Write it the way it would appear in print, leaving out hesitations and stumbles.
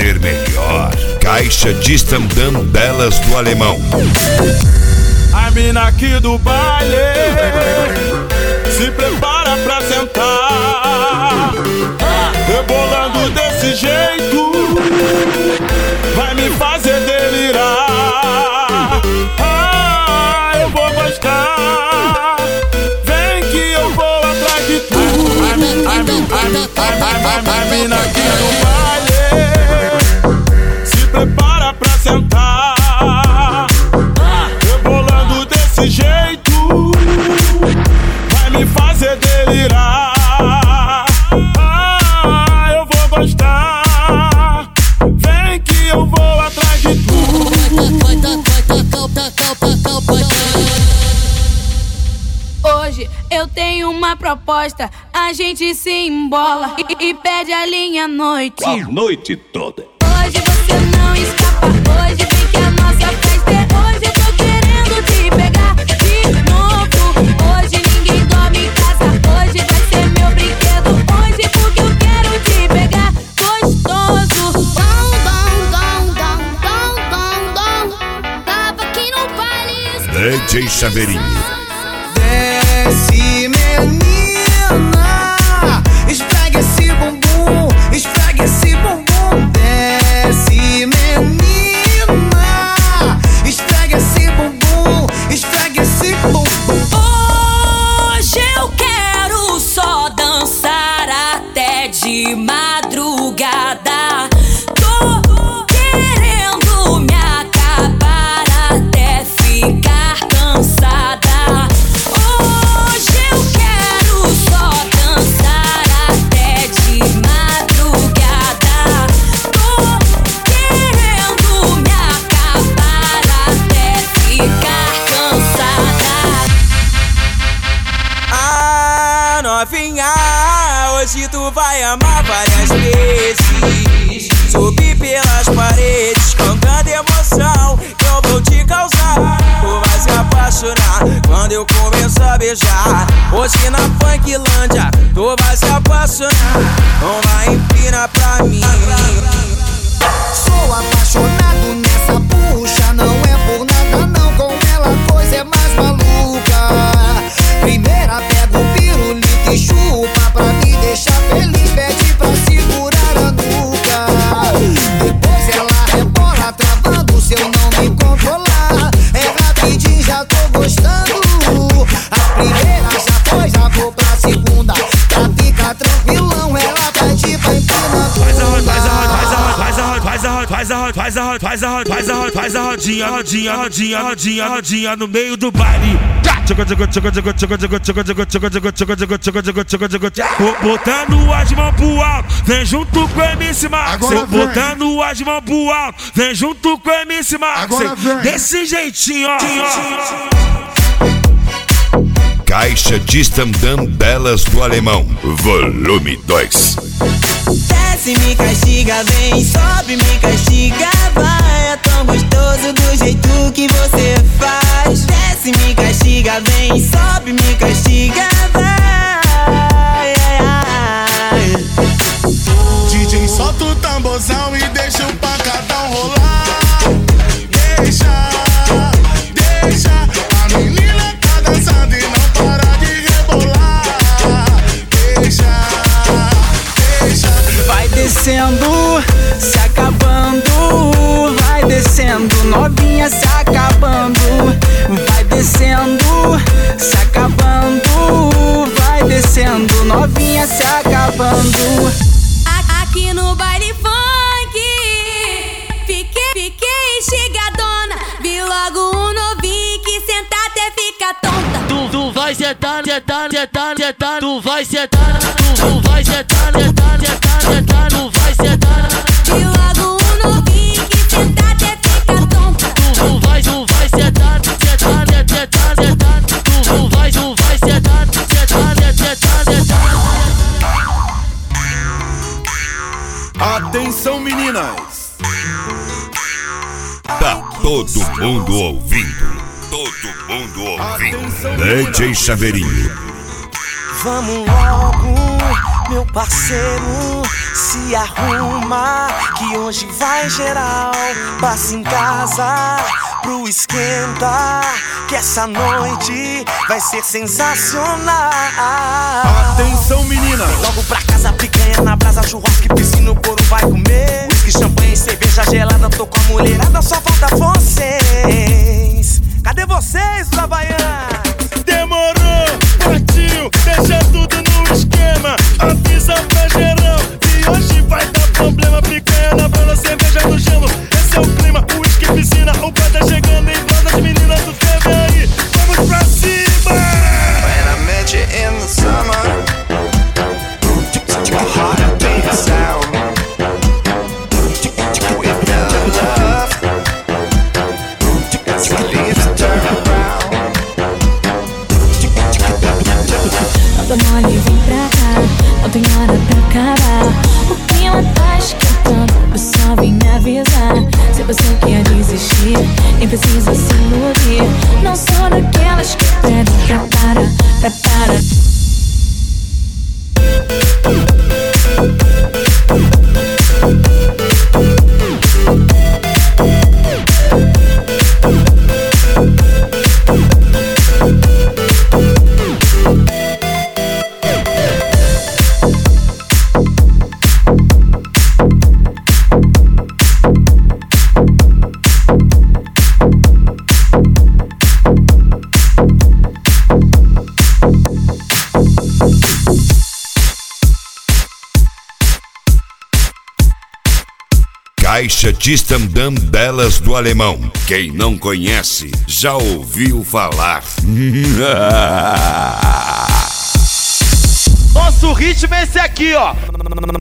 ser melhor. Caixa de Estandam Belas do Alemão. A mina aqui do baile se prepara pra sentar, rebolando desse jeito vai me fazer delirar. Ah, eu vou gostar, vem que eu vou atrás de tu. A mina aqui do baile se prepara pra sentar, rebolando desse jeito vai me fazer delirar. Ah, eu vou gostar, vem que eu vou atrás de tu. Hoje eu tenho uma proposta, a gente se embola e perde a linha à noite. A noite toda. Hoje você não escapa, hoje vem que a nossa festa é hoje. Eu tô querendo te pegar de novo. Hoje ninguém dorme em casa, hoje vai ser meu brinquedo. Hoje porque eu quero te pegar gostoso. Dom, dom, dom, dom, dom, dom, dom. Tava aqui no baile. DJ Chaveirinho. Desce, menina, esfrega esse bumbum, esfrega esse bumbum. Desce, menina, esfrega esse bumbum, esfrega esse bumbum. Hoje eu quero só dançar até de madrugada. Tô querendo me acabar até ficar cansada. Hoje eu quero só dançar até de madrugada. Tô querendo me acabar até ficar cansada. Ah, novinha, hoje tu vai amar várias vezes. Subir pelas paredes, cantando emoção, eu vou te causar. Tu vai se apaixonar quando eu começar a beijar. Hoje na Funklândia, tu vai se apaixonar. Não vai empinar pra mim. Sou apaixonado nessa puxa, não é por nada não. Com ela a coisa é mais maluca. Primeira pega o pirulito e chupa pra me deixar feliz. Pede pra segurar a nuca. Depois ela rebola travando se eu não me controlar. É rapidinho, já tô gostando. A primeira já foi, já vou pra segunda. Pra ficar tranquilão, ela pede pra empinar tudo. Faz a rodinha no meio do baile. Botando as mãos pro alto, vem junto com o MC Max. Botando as mãos pro alto, vem junto com o MC Max. Desse jeitinho, ó. Caixa de Estandam Belas do Alemão. Volume 2. Desce, me castiga, vem, sobe, me castiga, vai. É tão gostoso do jeito que você faz. Desce, me castiga, vem, sobe, me castiga, vai. DJ, solta o tamborzão e deixa o pancadão rolar. Deixa, a menina tá dançando e não para de rebolar. Deixa. Vai descendo, se acabando. Vai descendo, novinha se acabando. Vai descendo, se acabando. Vai descendo, novinha se acabando. Aqui no baile funk fiquei instigadona. Vi logo um novinho que senta até fica tonta. Tu vai sentar, tu vai sentar, tu vai sentar, tu vai sentar. Vi logo um novinho que senta até fica tonta. Tu vai sentar, tu vai sentar. Atenção, meninas! Tá todo mundo ouvindo. Todo mundo ouvindo. DJ Chaveirinho. Vamos logo, Meu parceiro, se arruma que hoje vai geral. Passa em casa pro esquenta, que essa noite vai ser sensacional. Atenção, menina! Logo pra casa, picanha na brasa, churrasco e piscina, o couro vai comer. Whisky, champanhe, cerveja gelada, tô com a mulherada, só falta vocês. Cadê vocês, os havaianos? Demorou, partiu, deixa tudo no esquema. Avisa pra geral que hoje vai dar problema. Picanha na brasa, cerveja no gelo. Esse é o clima, o whisky, piscina, o pai tá chegando em brasa, as meninas do ferro aí. Vamos pra cima! When I met you in the summer, your heart beat a sound. We fell in love, leaves turn around. Não tô mole, vem pra cá, não tem hora pra acabar. O clima tá esquentando, o pessoal vem me avisar. Se você quer desistir, nem precisa se iludir. Não sou daquelas que pedem pra parar. Caixa de stand-up Belas do Alemão. Quem não conhece, já ouviu falar. Nosso ritmo é esse aqui, ó.